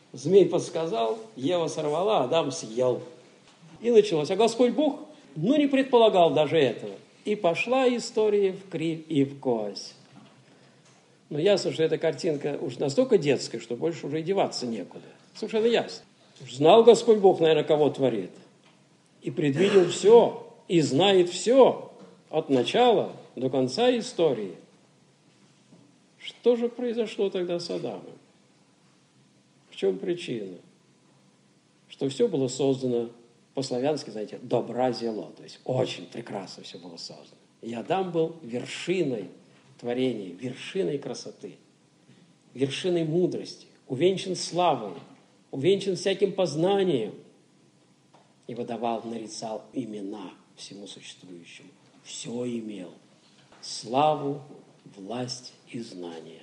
Змей подсказал, Ева сорвала, Адам съел. И началось. А Господь Бог, не предполагал даже этого. И пошла история в кривь и в кость. Но ясно, что эта картинка уж настолько детская, что больше уже и деваться некуда. Совершенно ясно. Знал Господь Бог, наверное, кого творит. И предвидел все, и знает все от начала до конца истории. Что же произошло тогда с Адамом? В чем причина? Что все было создано по-славянски, знаете, добра зело. То есть очень прекрасно все было создано. И Адам был вершиной творения, вершиной красоты, вершиной мудрости, увенчан славой, увенчан всяким познанием. И выдавал, нарицал имена всему существующему. Все имел. Славу, власть и знание.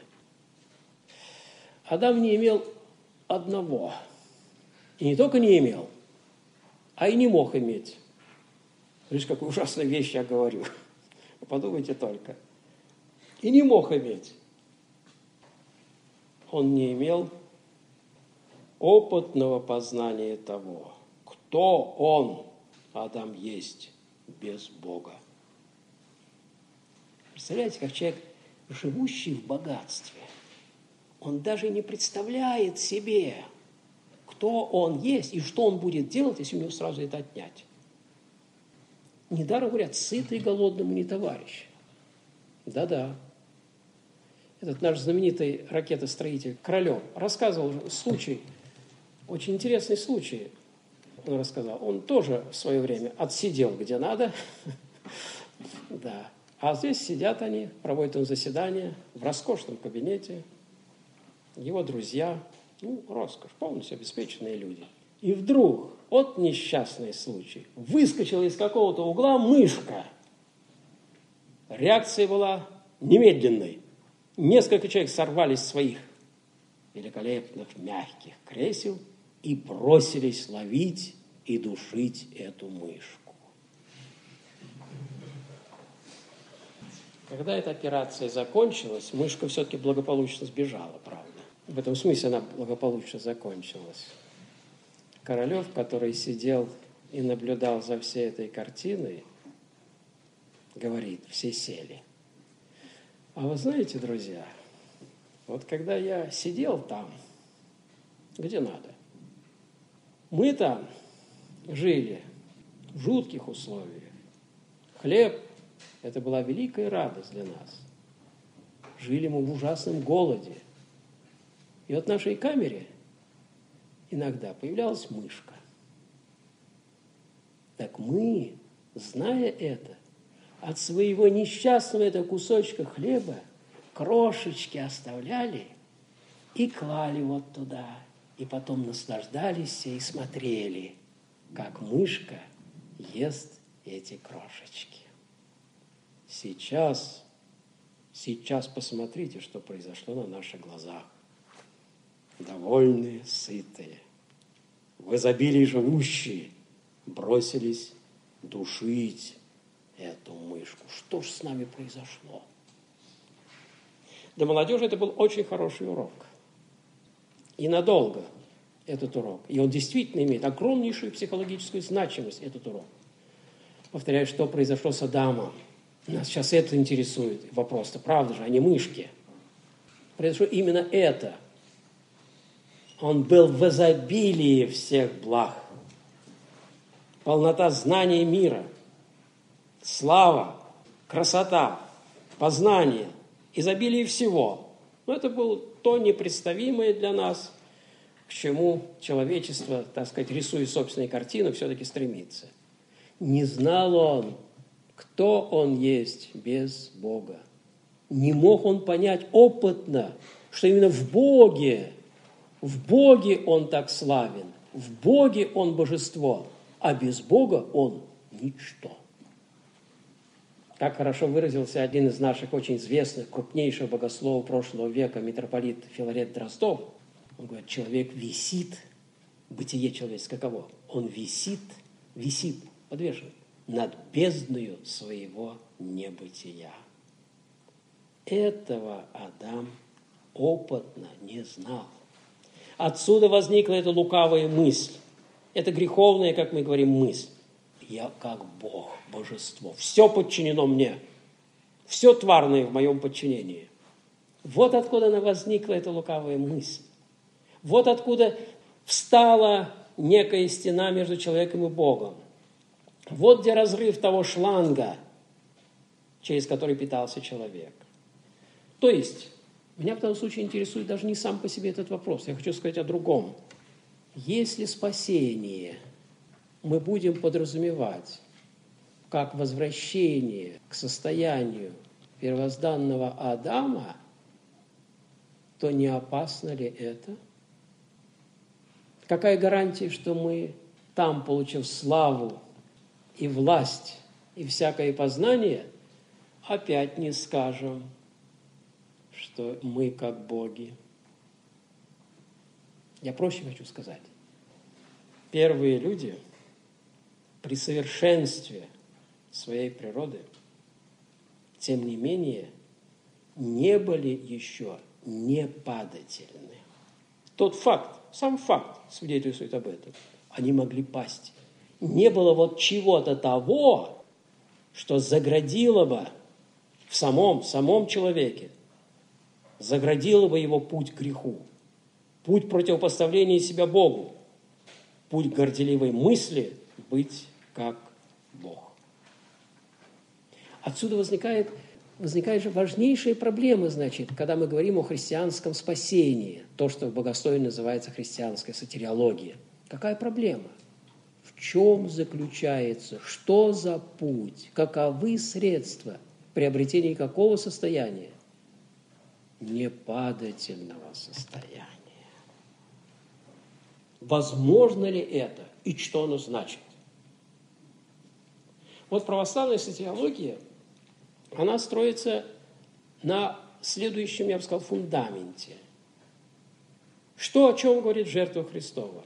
Адам не имел одного. И не только не имел, а и не мог иметь. Видишь, какую ужасную вещь я говорю. Подумайте только. И не мог иметь. Он не имел опытного познания того, кто он, Адам, есть без Бога. Представляете, как человек, живущий в богатстве, он даже не представляет себе, кто он есть и что он будет делать, если у него сразу это отнять. Недаром говорят, сытый голодному не товарищ. Да-да. Этот наш знаменитый ракетостроитель Королев рассказывал случай, очень интересный случай. Он рассказал. Он тоже в свое время отсидел где надо. Да. А здесь сидят они, проводят он заседание в роскошном кабинете. Его друзья, роскошь, полностью обеспеченные люди. И вдруг, вот несчастный случай, выскочила из какого-то угла мышка. Реакция была немедленной. Несколько человек сорвались с своих великолепных мягких кресел и бросились ловить и душить эту мышку. Когда эта операция закончилась, мышка все-таки благополучно сбежала, правда. В этом смысле она благополучно закончилась. Королев, который сидел и наблюдал за всей этой картиной, говорит, все сели. А вы знаете, друзья, вот когда я сидел там, где надо, мы там жили в жутких условиях. Хлеб – это была великая радость для нас. Жили мы в ужасном голоде. И вот в нашей камере иногда появлялась мышка. Так мы, зная это, от своего несчастного этого кусочка хлеба крошечки оставляли и клали вот туда. И потом наслаждались и смотрели, как мышка ест эти крошечки. Сейчас посмотрите, что произошло на наших глазах. Довольные, сытые, в изобилии живущие, бросились душить эту мышку. Что ж с нами произошло? Для молодежи это был очень хороший урок. И надолго этот урок. И он действительно имеет огромнейшую психологическую значимость, этот урок. Повторяю, что произошло с Адамом. Нас сейчас это интересует вопрос-то, правда же, а не мышки. Произошло именно это. Он был в изобилии всех благ. Полнота знания мира, слава, красота, познание, изобилие всего. Но это было то непредставимое для нас, к чему человечество, так сказать, рисуя собственную картину, все-таки стремится. Не знал он, кто он есть без Бога. Не мог он понять опытно, что именно в Боге он так славен, в Боге он божество, а без Бога он ничто. Как хорошо выразился один из наших очень известных, крупнейших богословов прошлого века, митрополит Филарет Дроздов. Он говорит, человек висит, бытие человеческое каково? Он висит, подвешен над бездною своего небытия. Этого Адам опытно не знал. Отсюда возникла эта лукавая мысль. Это греховная, как мы говорим, мысль. Я как Бог, божество. Все подчинено мне. Все тварное в моем подчинении. Вот откуда она возникла, эта лукавая мысль. Вот откуда встала некая стена между человеком и Богом. Вот где разрыв того шланга, через который питался человек. То есть, меня в данном случае интересует даже не сам по себе этот вопрос. Я хочу сказать о другом. Если спасение мы будем подразумевать как возвращение к состоянию первозданного Адама, то не опасно ли это? Какая гарантия, что мы там, получив славу и власть, и всякое познание, опять не скажем, что мы как боги? Я проще хочу сказать. Первые люди при совершенстве своей природы, тем не менее, не были еще непадательны. Тот факт, сам факт свидетельствует об этом. Они могли пасть. Не было вот чего-то того, что заградило бы в самом человеке, заградило бы его путь к греху, путь противопоставления себя Богу, путь горделивой мысли быть как Бог. Отсюда возникает же важнейшая проблема, значит, когда мы говорим о христианском спасении, то, что в богословии называется христианская сотириология. Какая проблема? В чем заключается, что за путь, каковы средства приобретения какого состояния? Непадательного состояния. Возможно ли это и что оно значит? Вот православная сотириология, она строится на следующем, я бы сказал, фундаменте. Что, о чем говорит жертва Христова?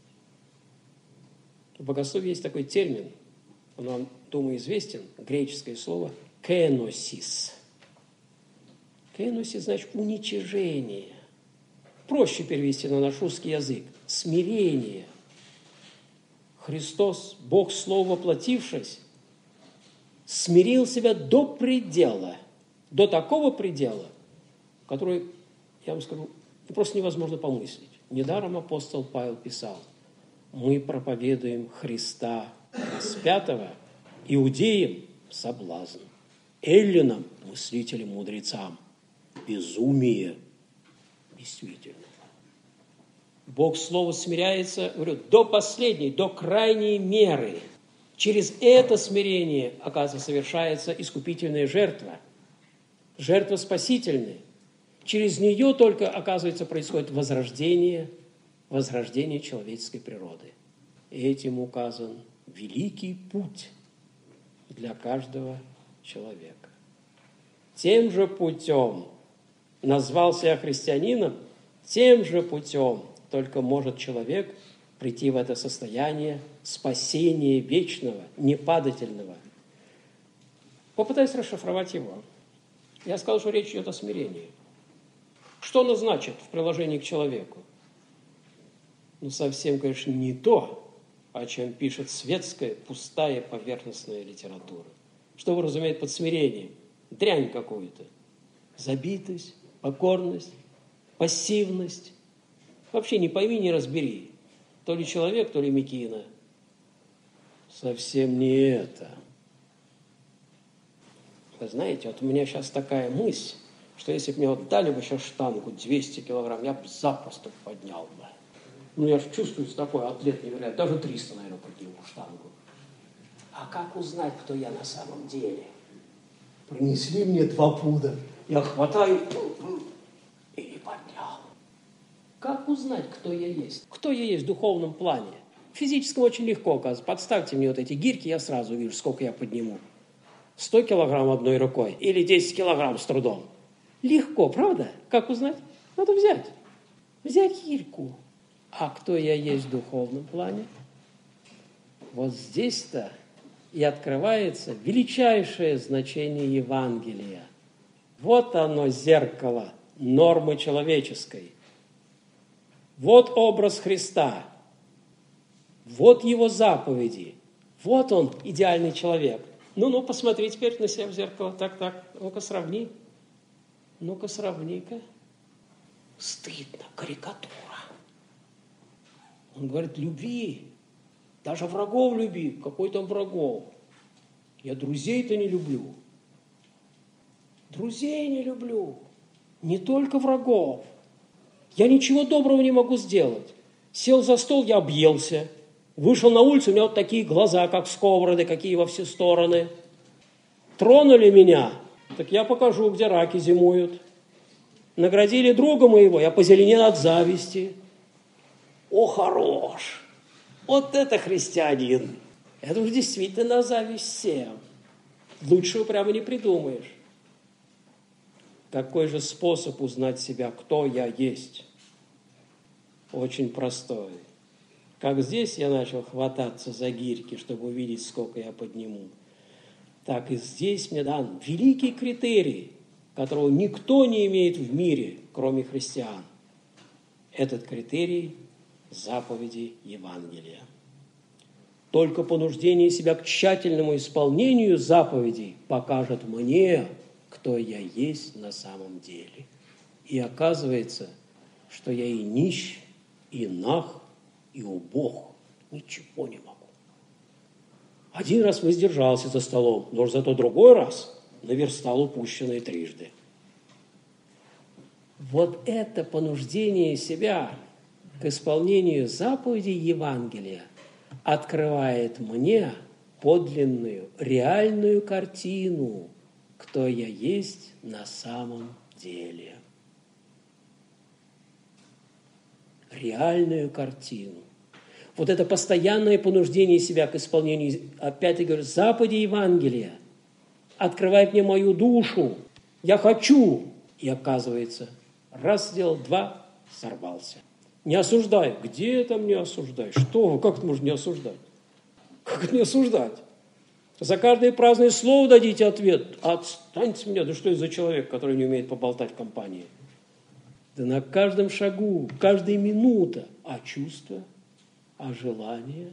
В богословии есть такой термин, он вам, думаю, известен, греческое слово «кеносис». «Кеносис» значит уничижение. Проще перевести на наш русский язык. Смирение. Христос, Бог Слово воплотившись, смирил себя до предела, до такого предела, который, я вам скажу, просто невозможно помыслить. Недаром апостол Павел писал: мы проповедуем Христа распятого иудеям соблазн, эллинам, мыслителям, мудрецам, безумие. Действительно. Бог Слово смиряется, говорю, до последней, до крайней меры. Через это смирение, оказывается, совершается искупительная жертва, жертва спасительная. Через нее только, оказывается, происходит возрождение человеческой природы. И этим указан великий путь для каждого человека. Тем же путем назвался я христианином, тем же путем только может человек прийти в это состояние спасения вечного, непадательного. Попытаюсь расшифровать его. Я сказал, что речь идет о смирении. Что оно значит в приложении к человеку? Ну, совсем, конечно, не то, о чем пишет светская, пустая, поверхностная литература. Что вы разумеете под смирением? Дрянь какую-то. Забитость, покорность, пассивность. Вообще не пойми, не разбери. То ли человек, то ли мекина. Совсем не это. Вы знаете, вот у меня сейчас такая мысль, что если бы мне вот дали бы сейчас штангу 200 килограмм, я бы запросто поднял бы. Ну, я же чувствую, такой атлет невероятный. Даже 300, наверное, подниму штангу. А как узнать, кто я на самом деле? Принесли мне 2 пуда. Я хватаю и не поднял. Как узнать, кто я есть? Кто я есть в духовном плане? В физическом очень легко, оказывается. Подставьте мне вот эти гирьки, я сразу вижу, сколько я подниму. 100 килограмм одной рукой или 10 килограмм с трудом. Легко, правда? Как узнать? Надо взять. Взять гирьку. А кто я есть в духовном плане? Вот здесь-то и открывается величайшее значение Евангелия. Вот оно, зеркало нормы человеческой. Вот образ Христа. Вот его заповеди. Вот он, идеальный человек. Ну, посмотри теперь на себя в зеркало. Так, ну-ка сравни. Ну-ка сравни-ка. Стыдно, карикатура. Он говорит, люби. Даже врагов люби. Какой там врагов? Я друзей-то не люблю. Друзей не люблю. Не только врагов. Я ничего доброго не могу сделать. Сел за стол, я объелся. Вышел на улицу, у меня вот такие глаза, как сковороды, какие во все стороны. Тронули меня, так я покажу, где раки зимуют. Наградили друга моего, я позеленел от зависти. О, хорош! Вот это христианин! Это уж действительно зависть всем. Лучшего прямо не придумаешь. Какой же способ узнать себя, кто я есть? Очень простой. Как здесь я начал хвататься за гирьки, чтобы увидеть, сколько я подниму, так и здесь мне дан великий критерий, которого никто не имеет в мире, кроме христиан. Этот критерий – заповеди Евангелия. Только понуждение себя к тщательному исполнению заповедей покажет мне, кто я есть на самом деле. И оказывается, что я и нищ, и наг, и убог, ничего не могу. Один раз воздержался за столом, но зато другой раз наверстал упущенное трижды. Вот это понуждение себя к исполнению заповедей Евангелия открывает мне подлинную, реальную картину, кто я есть на самом деле. Реальную картину. Вот это постоянное понуждение себя к исполнению, опять-таки говорю, заповедей Евангелия открывает мне мою душу. Я хочу. И оказывается, раз сделал, два, сорвался. Не осуждаю. Где там не осуждай? Что вы? Как это можно не осуждать? Как это не осуждать? За каждое праздное слово дадите ответ. Отстаньте с меня. Да что это за человек, который не умеет поболтать в компании? Да на каждом шагу, каждая минута. А чувства, а желания,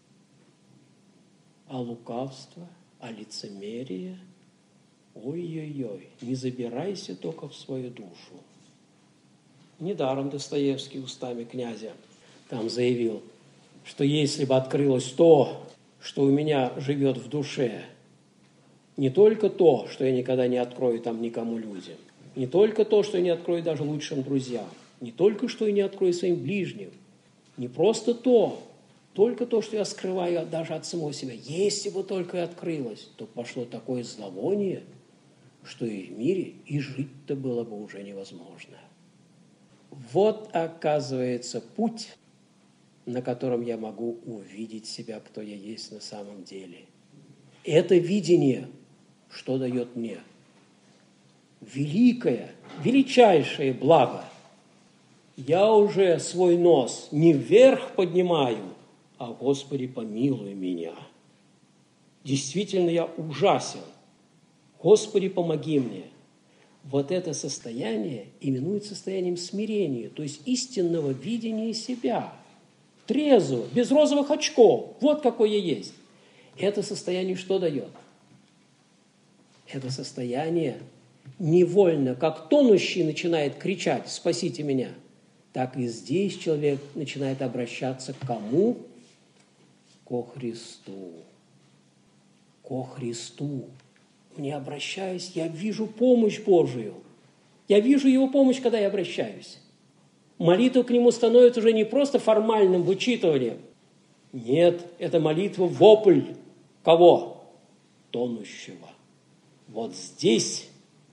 а лукавство, а лицемерие. Ой-ой-ой, не забирайся только в свою душу. Недаром Достоевский устами князя там заявил, что если бы открылось то, что у меня живет в душе, не только то, что я никогда не открою там никому людям, не только то, что я не открою даже лучшим друзьям, не только что я не открою своим ближним, не просто то, только то, что я скрываю даже от самого себя. Если бы только и открылось, то пошло такое зловоние, что и в мире и жить-то было бы уже невозможно. Вот, оказывается, путь, на котором я могу увидеть себя, кто я есть на самом деле. Это видение, что дает мне? Великое, величайшее благо. Я уже свой нос не вверх поднимаю, а, Господи, помилуй меня. Действительно, я ужасен. Господи, помоги мне. Вот это состояние именуется состоянием смирения, то есть истинного видения себя. Трезво, без розовых очков. Вот какой я есть. Это состояние что дает? Это состояние невольно, как тонущий начинает кричать «спасите меня», так и здесь человек начинает обращаться к кому? Ко Христу. Ко Христу. Не обращаясь, я вижу помощь Божию. Я вижу Его помощь, когда я обращаюсь. Молитва к Нему становится уже не просто формальным вычитыванием. Нет, это молитва вопль. Кого? Тонущего. Вот здесь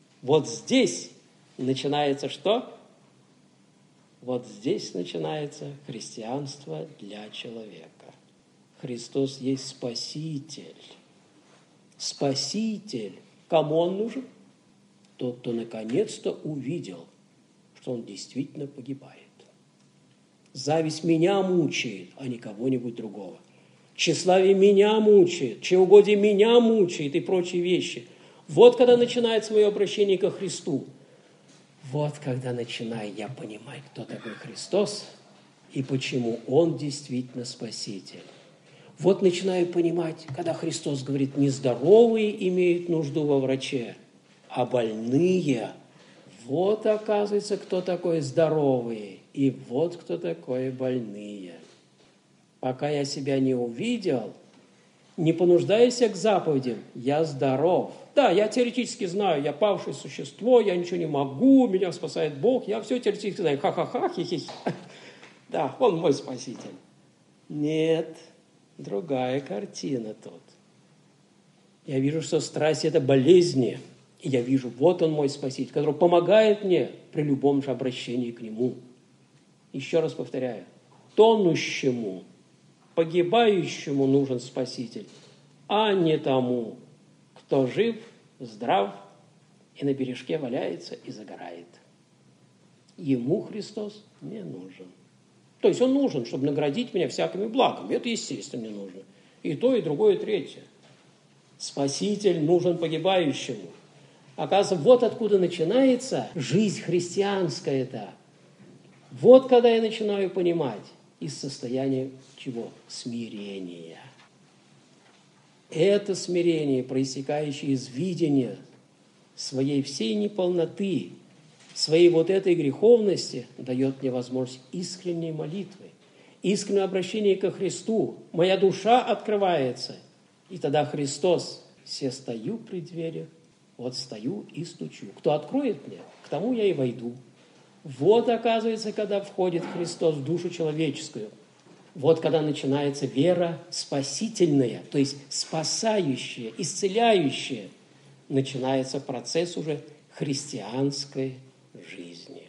начинается что? Вот здесь начинается христианство для человека. Христос есть Спаситель. Спаситель. Кому Он нужен? Тот, кто наконец-то увидел, что он действительно погибает. Зависть меня мучает, а не кого-нибудь другого. Тщеславие меня мучает, чревоугодие меня мучает и прочие вещи. Вот когда начинается мое обращение ко Христу. Вот когда начинаю я понимать, кто такой Христос, и почему Он действительно Спаситель. Вот начинаю понимать, когда Христос говорит, не здоровые имеют нужду во враче, а больные. Вот, оказывается, кто такой здоровые, и вот кто такой больные. Пока я себя не увидел, не понуждаясь к заповедям, я здоров. Да, я теоретически знаю, я павшее существо, я ничего не могу, меня спасает Бог, я все теоретически знаю. Ха-ха-ха, хи-хи. Да, Он мой Спаситель. Нет, другая картина тут. Я вижу, что страсть – это болезни. И я вижу, вот Он мой Спаситель, который помогает мне при любом же обращении к Нему. Еще раз повторяю, тонущему, погибающему нужен Спаситель, а не тому, кто жив, здрав и на бережке валяется и загорает. Ему Христос не нужен. То есть Он нужен, чтобы наградить меня всякими благами. Это естественно мне нужно. И то, и другое, и третье. Спаситель нужен погибающему. Оказывается, вот откуда начинается жизнь христианская-то. Вот когда я начинаю понимать из состояния чего? Смирения. Это смирение, проистекающее из видения своей всей неполноты, своей вот этой греховности, дает мне возможность искренней молитвы, искреннего обращения ко Христу. Моя душа открывается, и тогда Христос: «Се стою при дверях, вот стою и стучу. Кто откроет мне, к тому я и войду». Вот, оказывается, когда входит Христос в душу человеческую. Вот когда начинается вера спасительная, то есть спасающая, исцеляющая. Начинается процесс уже христианской жизни.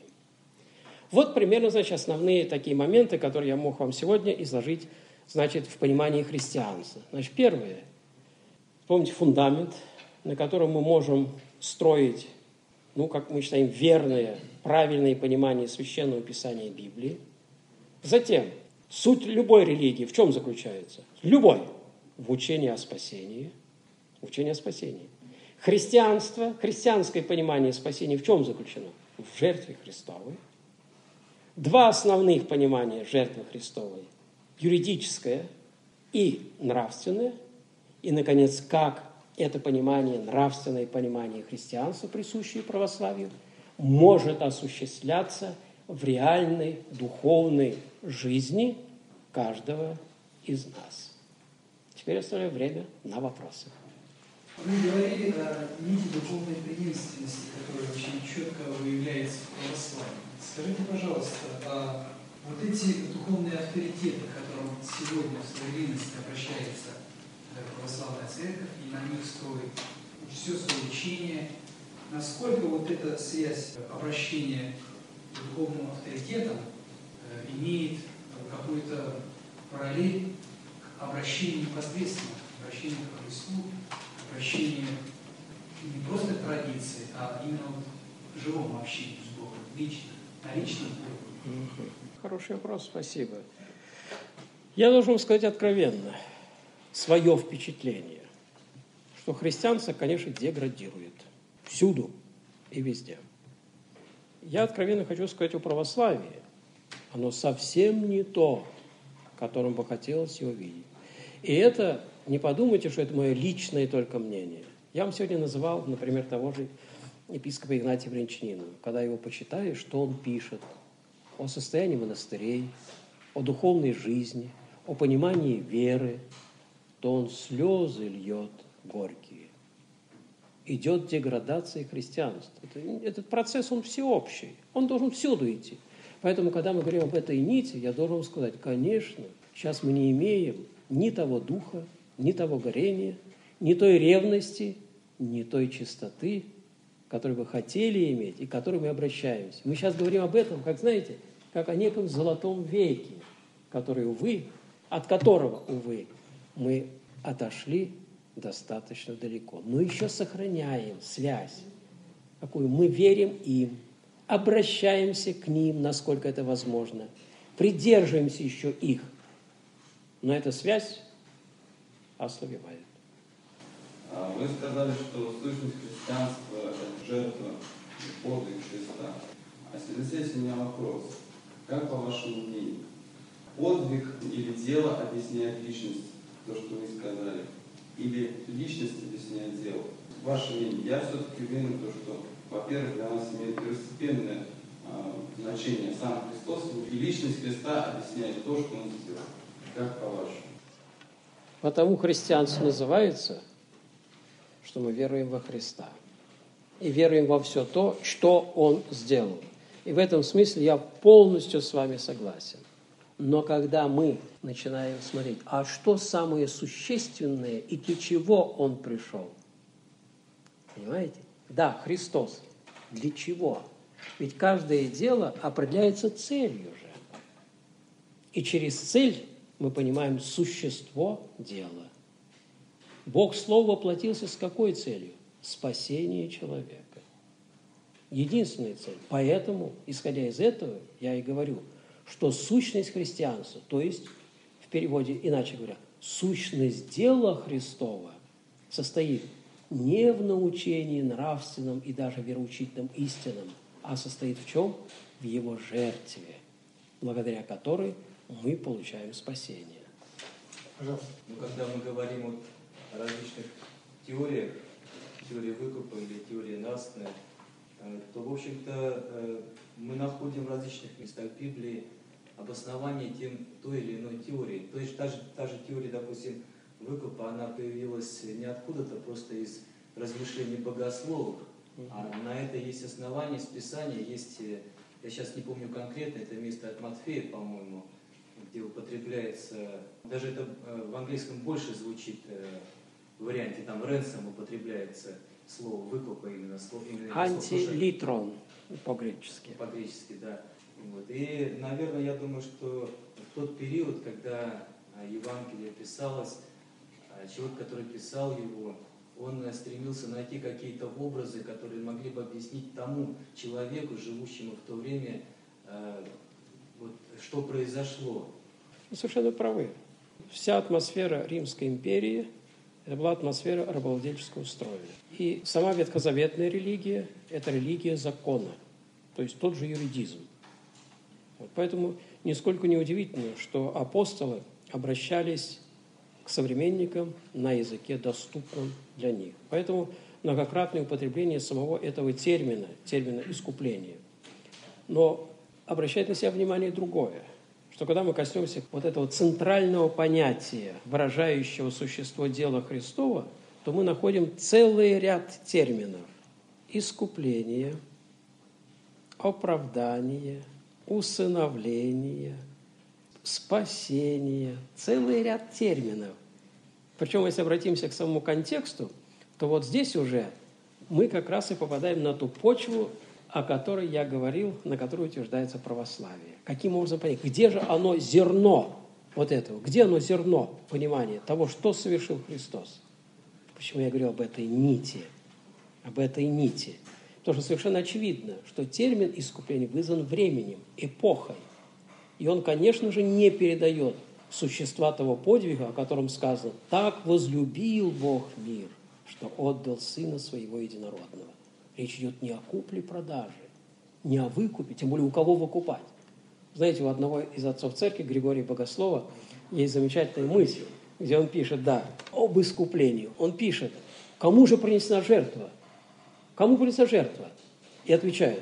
Вот примерно, значит, основные такие моменты, которые я мог вам сегодня изложить, значит, в понимании христианства. Значит, первое. Помните фундамент, на котором мы можем строить, как мы считаем, верное, правильное понимание Священного Писания Библии. Затем, суть любой религии в чем заключается? Любой. В учении о спасении. Учение о спасении. Христианство, христианское понимание спасения в чем заключено? В жертве Христовой. Два основных понимания жертвы Христовой. Юридическое и нравственное. И, наконец, как это понимание, нравственное понимание христианства, присущее православию, может осуществляться в реальной духовной жизни каждого из нас. Теперь оставляю время на вопросы. Вы говорили о нити духовной преемственности, которая очень четко выявляется в православии. Скажите, пожалуйста, а вот эти духовные авторитеты, к которым сегодня в современности обращается православная церковь и на них строит все свое учение, насколько вот эта связь обращения к духовным авторитетам имеет какую-то параллель к обращению непосредственно, к обращению к Христу, к обращению не просто к традиции, а именно вот к живому общению с Богом, лично, на личном уровне? Хороший вопрос, спасибо. Я должен сказать откровенно свое впечатление, что христианство, конечно, деградирует всюду и везде. Я откровенно хочу сказать о православии. Оно совсем не то, которым бы хотелось его видеть. И это, не подумайте, что это мое личное только мнение. Я вам сегодня называл, например, того же епископа Игнатия Брянчанина. Когда его почитаешь, что он пишет о состоянии монастырей, о духовной жизни, о понимании веры, то он слезы льет горькие. Идет деградация христианства. Этот процесс, он всеобщий. Он должен всюду идти. Поэтому, когда мы говорим об этой нити, я должен сказать, конечно, сейчас мы не имеем ни того духа, ни того горения, ни той ревности, ни той чистоты, которую бы хотели иметь и к которой мы обращаемся. Мы сейчас говорим об этом, как, знаете, как о неком золотом веке, который, увы, от которого, увы, мы отошли достаточно далеко. Но еще сохраняем связь, какую мы верим им, обращаемся к ним, насколько это возможно, придерживаемся еще их. Но эта связь ослабевает. Вы сказали, что сущность христианства – это жертва и подвиг Христа. А в связи с этим у меня вопрос. Как, по вашему мнению, подвиг или дело объясняет личность, то, что вы сказали, или личность объясняет дело. Ваше мнение. Я все-таки уверен, что, во-первых, для нас имеет первостепенное значение сам Христос, и личность Христа объясняет то, что Он сделал. Как по-вашему? Потому христианство называется, что мы веруем во Христа. И веруем во все то, что Он сделал. И в этом смысле я полностью с вами согласен. Но когда мы начинаем смотреть, а что самое существенное и для чего Он пришел? Понимаете? Да, Христос. Для чего? Ведь каждое дело определяется целью же. И через цель мы понимаем существо дела. Бог Слово воплотился с какой целью? Спасение человека. Единственная цель. Поэтому, исходя из этого, я и говорю, что сущность христианства, то есть, в переводе, иначе говоря, сущность дела Христова состоит не в научении нравственном и даже вероучительном истинном, а состоит в чем? В Его жертве, благодаря которой мы получаем спасение. Пожалуйста. Когда мы говорим о различных теориях, теория выкупа или теория нравственная, то, в общем-то, мы находим в различных местах Библии обоснование той или иной теории. То есть та же теория, допустим, выкупа, она появилась не откуда-то, просто из размышлений богословов, а на это есть основания из Писания, есть, я сейчас не помню конкретно, это место от Матфея, по-моему, где употребляется, даже это в английском больше звучит в варианте, там ransom употребляется слово выкупа, именно слово. Антилитрон по-гречески. По-гречески, да. Вот. И, наверное, я думаю, что в тот период, когда Евангелие писалось, человек, который писал его, он стремился найти какие-то образы, которые могли бы объяснить тому человеку, живущему в то время, что произошло. Вы совершенно правы. Вся атмосфера Римской империи – это была атмосфера рабовладельческого строя. И сама ветхозаветная религия – это религия закона, то есть тот же юридизм. Вот поэтому нисколько не удивительно, что апостолы обращались к современникам на языке, доступном для них. Поэтому многократное употребление самого этого термина искупления. Но обращает на себя внимание другое, что когда мы коснемся вот этого центрального понятия, выражающего существо дела Христова, то мы находим целый ряд терминов: искупление, оправдание, усыновление, спасение, целый ряд терминов. Причем, если обратимся к самому контексту, то вот здесь уже мы как раз и попадаем на ту почву, о которой я говорил, на которой утверждается православие. Каким образом понять? Где же оно зерно вот этого? Где оно зерно понимания того, что совершил Христос? Почему я говорю об этой нити? Об этой нити. Потому что совершенно очевидно, что термин искупления вызван временем, эпохой. И он, конечно же, не передает существа того подвига, о котором сказано: «Так возлюбил Бог мир, что отдал Сына Своего Единородного». Речь идет не о купле-продаже, не о выкупе, тем более у кого выкупать. Знаете, у одного из отцов церкви, Григория Богослова, есть замечательная мысль, где он пишет, об искуплении. Он пишет: кому же принесена жертва? Кому принесена жертва? И отвечает: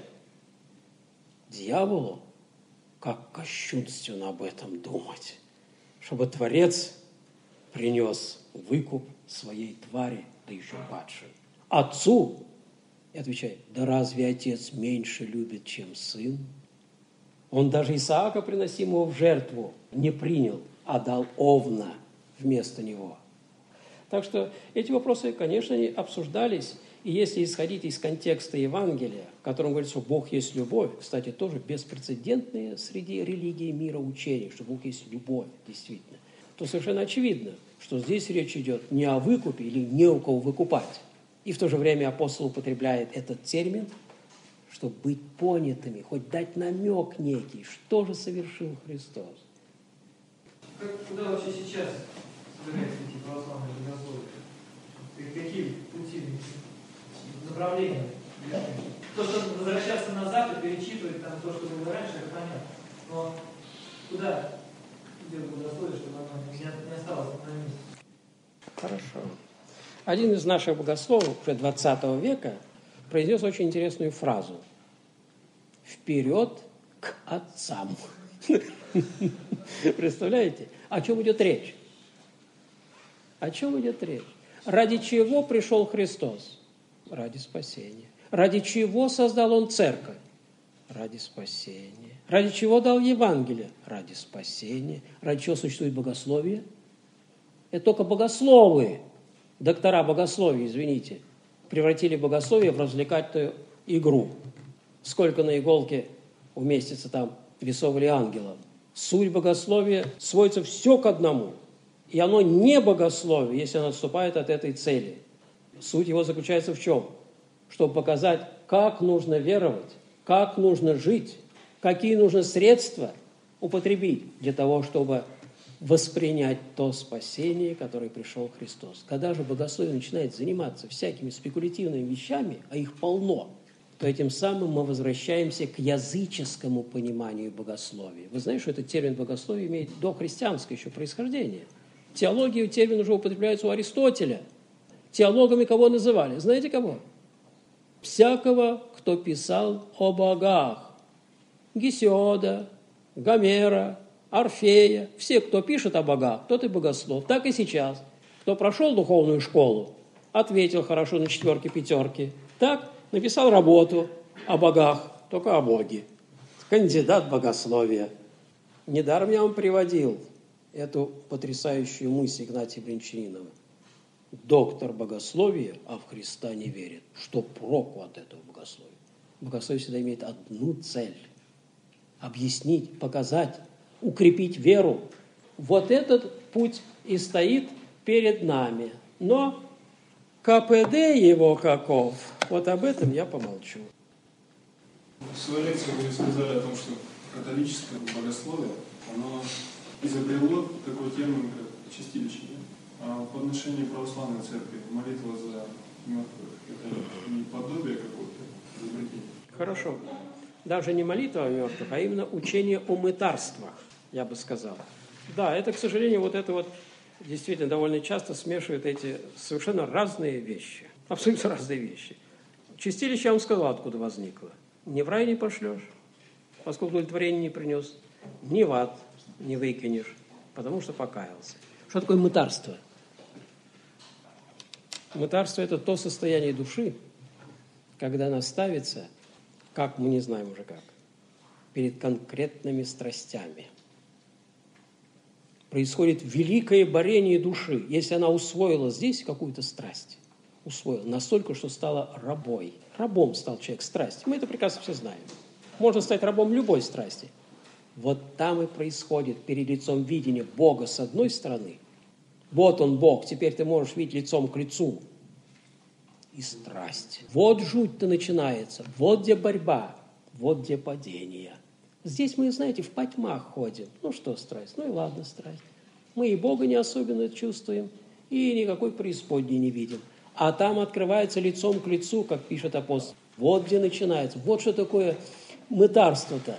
дьяволу. Как кощунственно об этом думать, чтобы Творец принес выкуп своей твари, да еще падшей. Отцу, и отвечает: да разве отец меньше любит, чем сын? Он даже Исаака, приносимого в жертву, не принял, а дал овна вместо него. Так что эти вопросы, конечно, они обсуждались. И если исходить из контекста Евангелия, в котором говорится, что Бог есть любовь, кстати, тоже беспрецедентное среди религий мира учение, что Бог есть любовь, действительно, то совершенно очевидно, что здесь речь идет не о выкупе или не у кого выкупать. И в то же время апостол употребляет этот термин, чтобы быть понятыми, хоть дать намек некий, что же совершил Христос. Куда вообще сейчас собираются эти православные богословия? Какие пути, направления? То, что возвращаться назад и перечитывать там то, что было раньше, это понятно. Но куда Один из наших богословов уже 20 века произнес очень интересную фразу: «Вперед к отцам». Представляете? О чем идет речь? О чем идет речь? Ради чего пришел Христос? Ради спасения. Ради чего создал Он церковь? Ради спасения. Ради чего дал Евангелие? Ради спасения. Ради чего существует богословие? Это только богословы, доктора богословия, извините, превратили богословие в развлекательную игру. Сколько на иголке уместится там весов или ангелов. Суть богословия сводится все к одному. И оно не богословие, если оно отступает от этой цели. Суть его заключается в чем? Чтобы показать, как нужно веровать, как нужно жить, какие нужно средства употребить для того, чтобы воспринять то спасение, которое пришел Христос. Когда же богословие начинает заниматься всякими спекулятивными вещами, а их полно, то этим самым мы возвращаемся к языческому пониманию богословия. Вы знаете, что этот термин богословие имеет дохристианское еще происхождение. Теология термин уже употребляется у Аристотеля. Теологами кого называли? Знаете кого? Всякого, кто писал о богах. Гесиода, Гомера, Орфея. Все, кто пишет о богах, тот и богослов. Так и сейчас. Кто прошел духовную школу, ответил хорошо на 4, 5. Так, написал работу о богах, только о Боге. Кандидат богословия. Недаром я вам приводил эту потрясающую мысль Игнатия Бринчанинова. Доктор богословия, а в Христа не верит. Что проку от этого богословия? Богословие всегда имеет одну цель – объяснить, показать, укрепить веру. Вот этот путь и стоит перед нами. Но КПД его каков, вот об этом я помолчу. В своей лекции вы сказали о том, что католическое богословие, оно изобрело такой термин, как чистилище. А по отношению к православной церкви молитва за мертвых – это не подобие какое-то изобретение? Хорошо. Даже не молитва о мертвых, а именно учение о мытарствах, я бы сказал. Да, это, к сожалению, вот это вот действительно довольно часто смешивают эти совершенно разные вещи. Абсолютно разные вещи. Чистилище, я вам сказал, откуда возникло. Ни в рай не пошлешь, поскольку удовлетворение не принес, ни в ад не выкинешь, потому что покаялся. Что такое мытарство? Мытарство – это то состояние души, когда она ставится, как мы не знаем уже как, перед конкретными страстями. Происходит великое борение души. Если она усвоила здесь какую-то страсть, усвоила настолько, что стала рабой. Рабом стал человек страсти. Мы это прекрасно все знаем. Можно стать рабом любой страсти. Вот там и происходит перед лицом видения Бога с одной стороны. Вот он, Бог, теперь ты можешь видеть лицом к лицу. И страсть. Вот жуть-то начинается. Вот где борьба. Вот где падение. Здесь мы, знаете, в потьмах ходим. Ну что страсть? Ну и ладно, страсть. Мы и Бога не особенно чувствуем, и никакой преисподней не видим. А там открывается лицом к лицу, как пишет апостол. Вот где начинается. Вот что такое мытарство-то.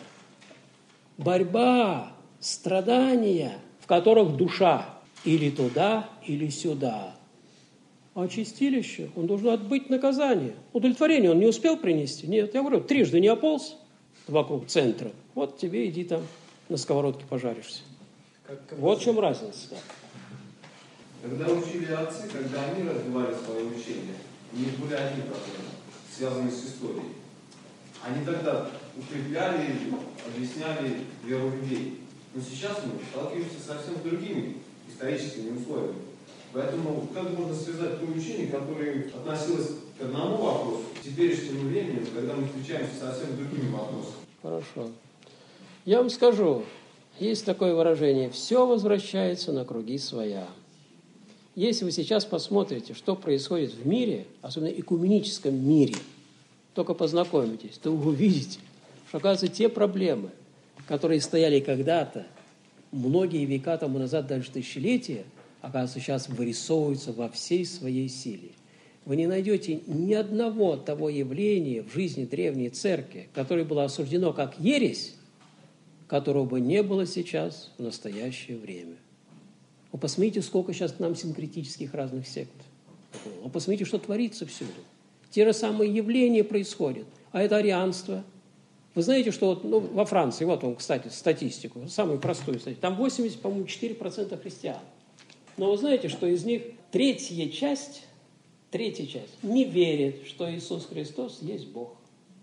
Борьба, страдания, в которых душа или туда, или сюда. А чистилище, он должен отбыть наказание. Удовлетворение он не успел принести? Нет, я говорю, трижды не ополз вокруг центра. Вот тебе иди там на сковородке пожаришься. Вот в чем разница. Да. Когда учили отцы, когда они развивали свое учение, у них были одни проблемы, связанные с историей. Они тогда укрепляли, объясняли веру людей. Но сейчас мы сталкиваемся совсем с другими историческими условиями. Поэтому как можно связать то учение, которое относилось к одному вопросу, к теперешнему времени, когда мы встречаемся совсем с другими вопросами? Хорошо. Я вам скажу, есть такое выражение: «Все возвращается на круги своя». Если вы сейчас посмотрите, что происходит в мире, особенно экуменическом мире, только познакомитесь, то вы увидите, что, оказывается, те проблемы, которые стояли когда-то, многие века тому назад, даже тысячелетия, оказывается, сейчас вырисовываются во всей своей силе. Вы не найдете ни одного того явления в жизни древней церкви, которое было осуждено как ересь, которого бы не было сейчас в настоящее время. Вы посмотрите, сколько сейчас к нам синкретических разных сект было. Но посмотрите, что творится всюду. Те же самые явления происходят. А это арианство. Вы знаете, что вот, во Франции, вот вам, кстати, статистику, самую простую статистику, там 84% христиан. Но вы знаете, что из них третья часть не верит, что Иисус Христос есть Бог.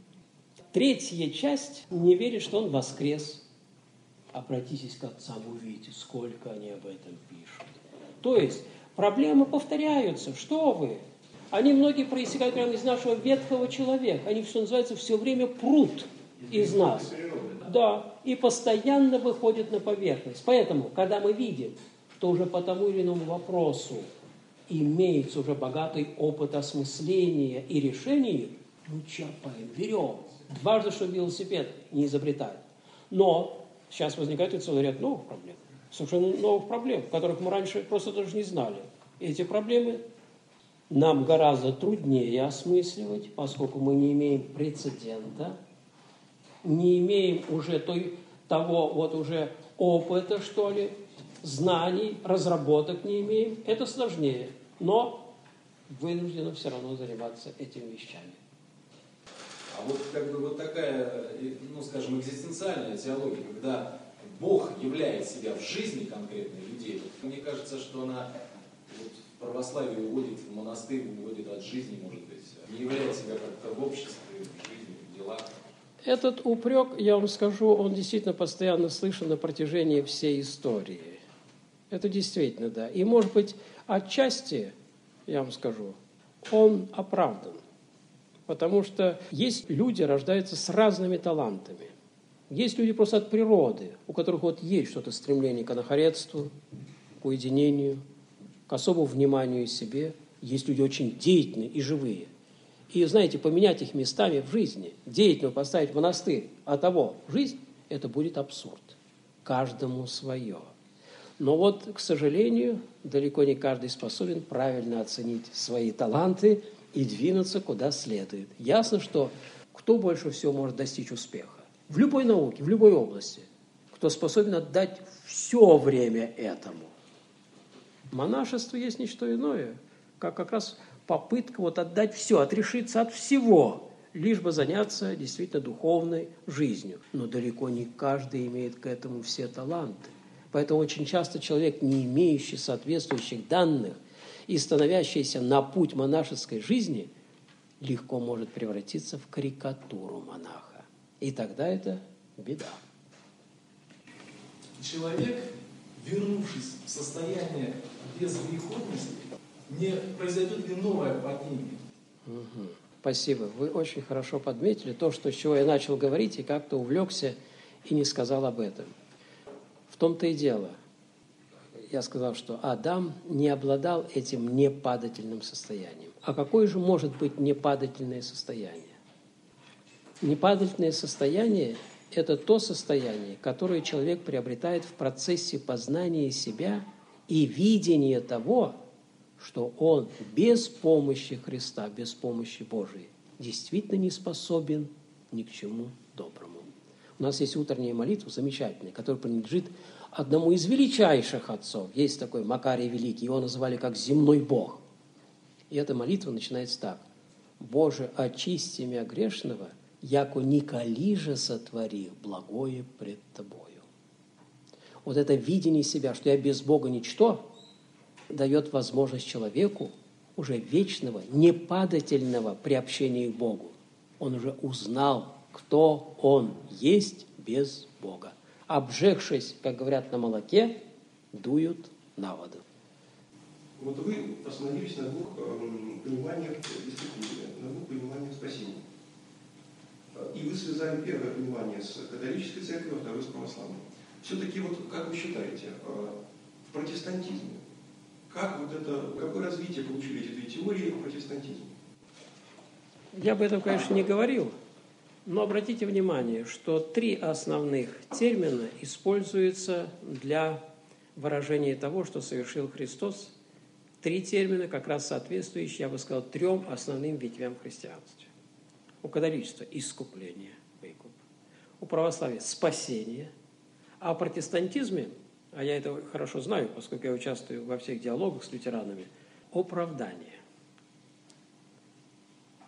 Третья часть не верит, что Он воскрес. Обратитесь к отцам, увидите, сколько они об этом пишут. То есть проблемы повторяются. Что вы? Они многие проистекают прямо из нашего ветхого человека. Они, что называется, все время прут из нас. Да, и постоянно выходят на поверхность. Поэтому, когда мы видим, что уже по тому или иному вопросу имеется уже богатый опыт осмысления и решений, мы черпаем, берем. Дважды, что велосипед не изобретают. Но сейчас возникает и целый ряд новых проблем. Совершенно новых проблем, которых мы раньше просто даже не знали. Эти проблемы нам гораздо труднее осмысливать, поскольку мы не имеем прецедента, не имеем уже того вот уже опыта, что ли, знаний, разработок не имеем. Это сложнее, но вынуждены все равно заниматься этими вещами. А вот как бы вот такая, ну скажем, экзистенциальная теология, когда Бог являет себя в жизни конкретных людей, мне кажется, что она вот, в православии уводит, в монастырь уводит от жизни, может быть, не являет себя как-то в обществе, в жизни, в делах. Этот упрек, я вам скажу, он действительно постоянно слышен на протяжении всей истории. Это действительно, да. И, может быть, отчасти, я вам скажу, он оправдан. Потому что есть люди, рождаются с разными талантами. Есть люди просто от природы, у которых вот есть что-то стремление к анахоретству, к уединению, к особому вниманию себе. Есть люди очень деятельные и живые. И, знаете, поменять их местами в жизни, деятельно поставить в монастырь, а того в жизнь, это будет абсурд. Каждому свое. Но вот, к сожалению, далеко не каждый способен правильно оценить свои таланты и двинуться куда следует. Ясно, что кто больше всего может достичь успеха? В любой науке, в любой области. Кто способен отдать все время этому. Монашество есть не что иное, как раз попытка вот отдать все, отрешиться от всего, лишь бы заняться действительно духовной жизнью. Но далеко не каждый имеет к этому все таланты. Поэтому очень часто человек, не имеющий соответствующих данных и становящийся на путь монашеской жизни, легко может превратиться в карикатуру монаха. И тогда это беда. Человек, вернувшись в состояние безгреховности, не произойдет ли новое падение? Угу. Спасибо. Вы очень хорошо подметили то, с чего я начал говорить, и как-то увлекся и не сказал об этом. В том-то и дело. Я сказал, что Адам не обладал этим непадательным состоянием. А какое же может быть непадательное состояние? Непадательное состояние – это то состояние, которое человек приобретает в процессе познания себя и видения того, что он без помощи Христа, без помощи Божией действительно не способен ни к чему доброму. У нас есть утренняя молитва замечательная, которая принадлежит одному из величайших отцов. Есть такой Макарий Великий, его называли как земной Бог. И эта молитва начинается так. «Боже, очисти меня грешного, яко николи же сотвори благое пред Тобою». Вот это видение себя, что я без Бога ничто, дает возможность человеку уже вечного, непадательного приобщения к Богу. Он уже узнал, кто он есть без Бога. Обжегшись, как говорят, на молоке, дуют на воду. Вот вы остановились на двух пониманиях дисциплины, на двух пониманиях спасения. И вы связали первое понимание с католической церковью, а второе с православной. Все-таки, вот как вы считаете, в протестантизме, какое развитие получили эти две теории в протестантизме? Я об этом, конечно, не говорил, но обратите внимание, что 3 основных термина используются для выражения того, что совершил Христос. 3 термина, как раз соответствующие, я бы сказал, 3 основным ветвям христианства. У католичества – искупление, выкуп. У православия – спасение. А о протестантизме, а я это хорошо знаю, поскольку я участвую во всех диалогах с лютеранами, оправдание.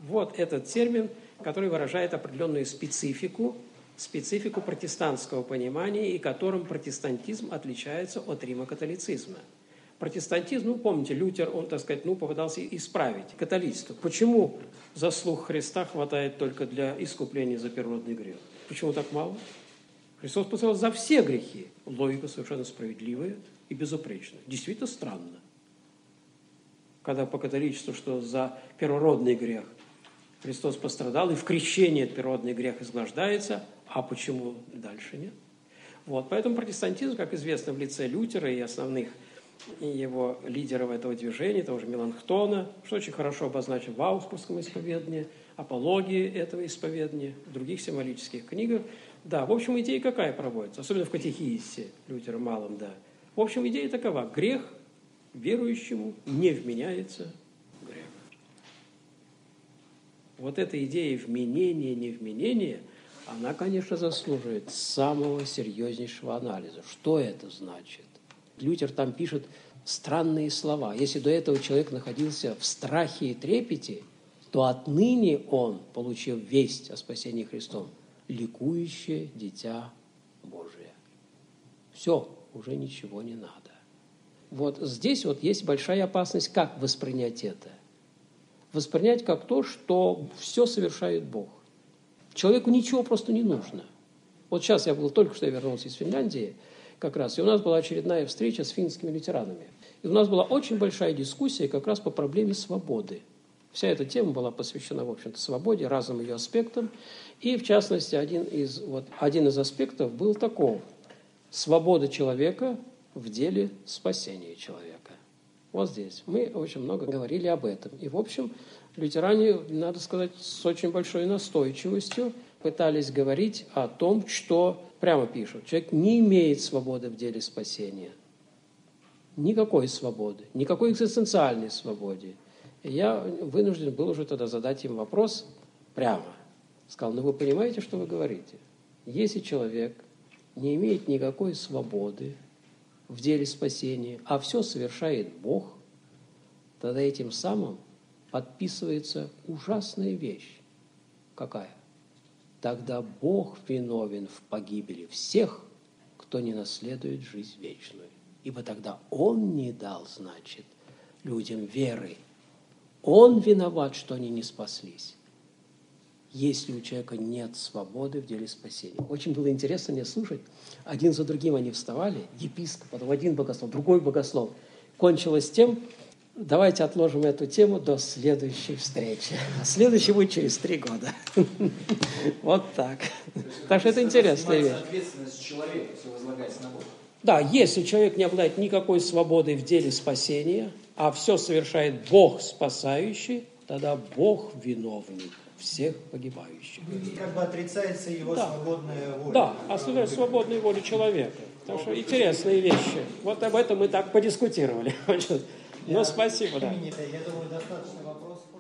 Вот этот термин, который выражает определенную специфику протестантского понимания, и которым протестантизм отличается от римокатолицизма. Протестантизм, помните, Лютер, он, так сказать, попытался исправить католичество. Почему заслуг Христа хватает только для искупления за первородный грех? Почему так мало? Христос пострадал за все грехи. Логика совершенно справедливая и безупречная. Действительно странно. Когда по католичеству, что за первородный грех Христос пострадал, и в крещении этот первородный грех изглаждается, а почему дальше нет? Вот, поэтому протестантизм, как известно, в лице Лютера и основных его лидеров этого движения, того же Меланхтона, что очень хорошо обозначено в Аусбургском исповедании, апологии этого исповедания, в других символических книгах. Да, в общем, идея какая проводится, особенно в катехизисе Лютера Малом, да. В общем, идея такова: грех верующему не вменяется грех. Вот эта идея вменения, невменения, она, конечно, заслуживает самого серьезнейшего анализа. Что это значит? Лютер там пишет странные слова. Если до этого человек находился в страхе и трепете, то отныне он, получив весть о спасении Христом, ликующее дитя Божие. Все, уже ничего не надо. Вот здесь вот есть большая опасность, как воспринять это. Воспринять как то, что все совершает Бог. Человеку ничего просто не нужно. Вот сейчас только что я вернулся из Финляндии, как раз, и у нас была очередная встреча с финскими лютеранами. И у нас была очень большая дискуссия как раз по проблеме свободы. Вся эта тема была посвящена, в общем-то, свободе, разным ее аспектам. И, в частности, один из аспектов был таков: свобода человека в деле спасения человека. Вот здесь мы очень много говорили об этом. И, в общем, лютеране, надо сказать, с очень большой настойчивостью пытались говорить о том, что, прямо пишут, человек не имеет свободы в деле спасения. Никакой свободы, никакой экзистенциальной свободы. И я вынужден был уже тогда задать им вопрос прямо. Сказал: вы понимаете, что вы говорите? Если человек не имеет никакой свободы в деле спасения, а все совершает Бог, тогда этим самым подписывается ужасная вещь. Какая? Тогда Бог виновен в погибели всех, кто не наследует жизнь вечную. Ибо тогда Он не дал, значит, людям веры. Он виноват, что они не спаслись. Если у человека нет свободы в деле спасения. Очень было интересно мне слушать. Один за другим они вставали, епископ, потом один богослов, другой богослов. Кончилось тем: давайте отложим эту тему до следующей встречи. А следующий будет через 3 года. Вот так. Так что это интересная вещь. Ответственность человека, все возлагается на Бога. Да, если человек не обладает никакой свободой в деле спасения, а все совершает Бог спасающий, тогда Бог виновник всех погибающих. И как бы отрицается его свободная воля. Да, отрицается свободная воля человека. Так что интересные вещи. Вот об этом мы так подискутировали. Но спасибо, да. Я думаю, достаточно вопросов.